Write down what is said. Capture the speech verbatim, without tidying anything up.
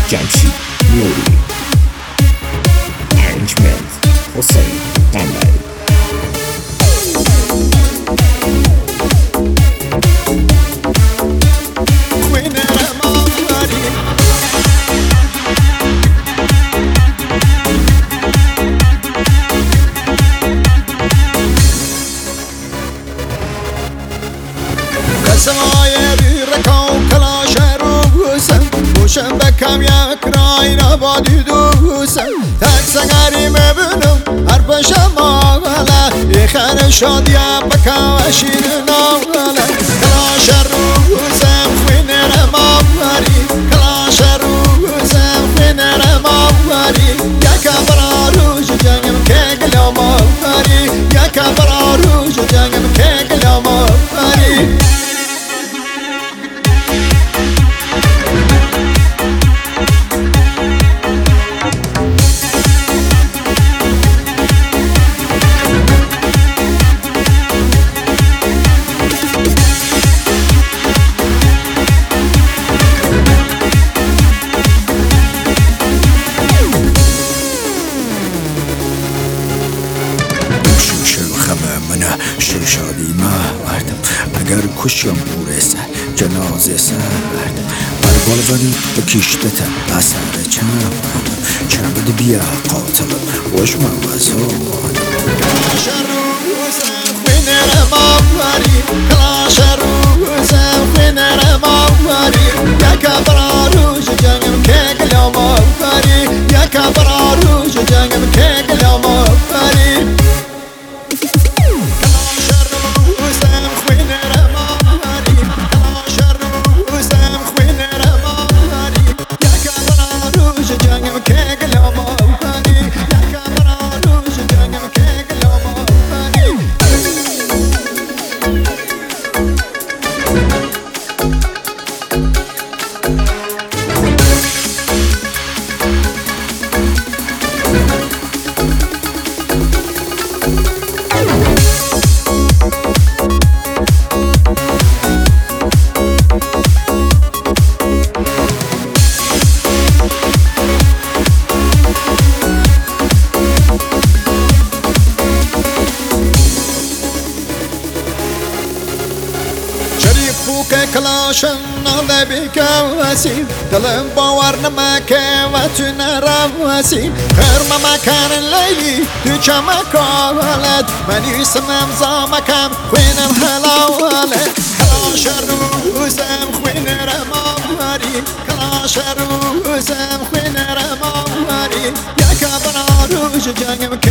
جمشید نوری. ارنجمنت حسین قمری. سمايا بيركو كلاش روسم وشم بكم يا كراينا بادي دوسم تاك سغاري مبنو هرب شمالا يخن شاديا بكا شيرنا ولا كلاش روسم وين رمامري كلاش روسم وين رمامري يا كبراروج جنم كغلا ماري يا كبراروج جنم كغلا ماري. شادی مردم اگر کشیم بورسه جنازه سردم بربال ولی به کشتتم اثر چم چند بیا قاتلم وش موزون کلاش روزم خوین رمامری کلاش روزم خوین رمامری یک براروش جنگم که گلام آفری یک براروش جنگم که گلام آفری. فوق كلاشن على بك وسيم دلم باور نمكه وتن روسيم خير ما مكان الليلي تجمع كوالد من يسمم زامكم وين الهلاولد كلاش روزم وين رمامري كلاش روزم وين رمامري يا كبر روج جنم